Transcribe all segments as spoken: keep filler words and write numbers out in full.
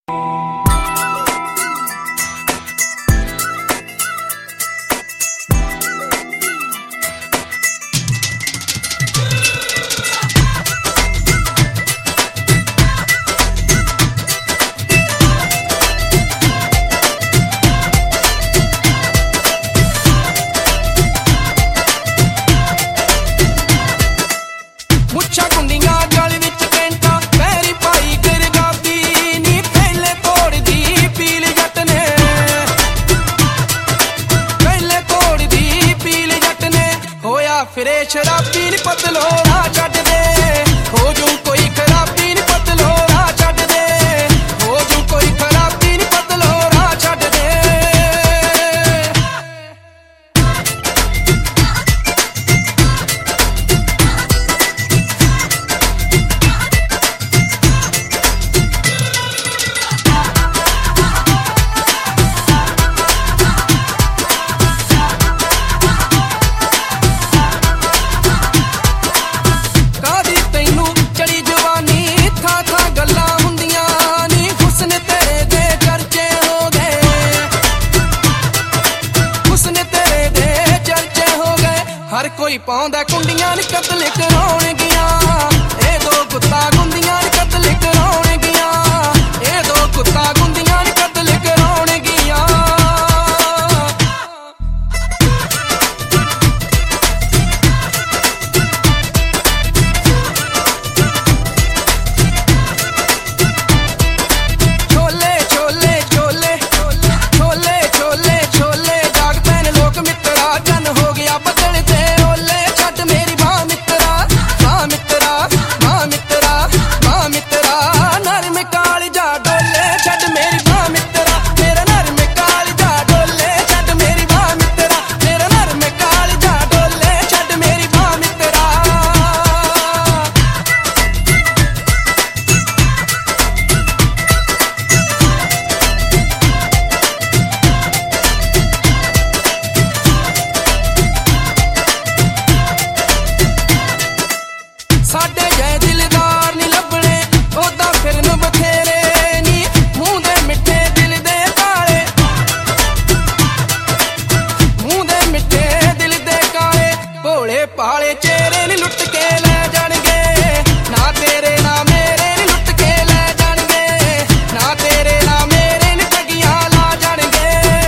फिरे शराबी नी पतलो राह छड्ड दे, हो जू कोई खराबी नी पतलो राह छड्ड दे, हो जू कोई खराबी नी पतलो राह छड्ड दे। हर कोई पाउंदा कुंडियां नी कतल कराउणगियां, ए दो कुत्ता गुंदियां नी कतल कराउणगियां, ए दो कुत्ता गुंदियां नी कतल कराउणगियां। छोले छोले छोले छोले छोले छोले जाग पैन लोक मित्रा जन हो गया बदल ते साडे जय दिलदार नी लभणे ओदा फिरन बथेरे नी, मूंह दे मिठे दिल दे काले, मूंह दे मिठे दिल दे काले, भोले पाले चेहरे नी लुट के ले जाणगे, ना तेरे ना मेरे नी लुट के ले जाणगे, ना तेरे ना मेरे नी ठगियां ला जाणगे।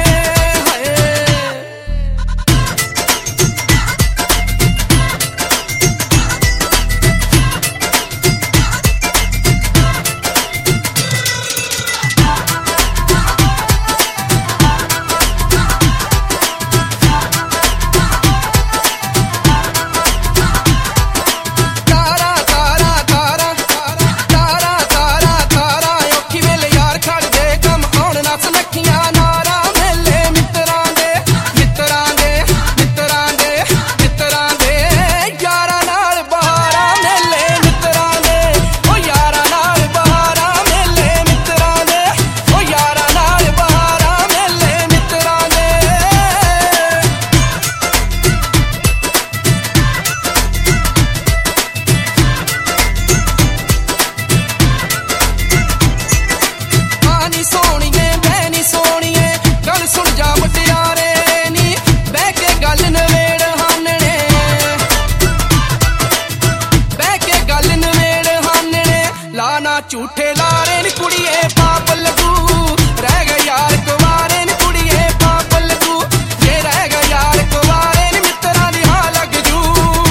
झूठे लारे नी कुड़िए पाप लगू, रह गए यार कुवारे नी कुड़िए पाप लगू, जे रह गए यार कुवारे नी मित्रा दी हां लग जू।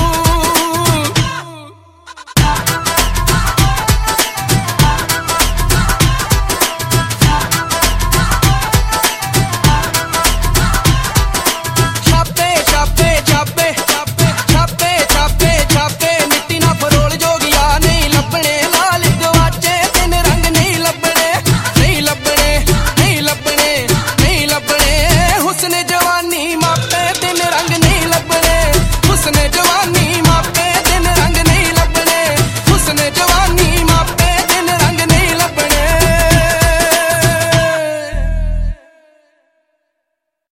छापे छापे छापे छापे छापे छापे छापे मिट्टी ना फरोल जोगिया नहीं लभणे, हुस्न जवानी मापे दिन रंग नहीं लभणे, हुस्न जवानी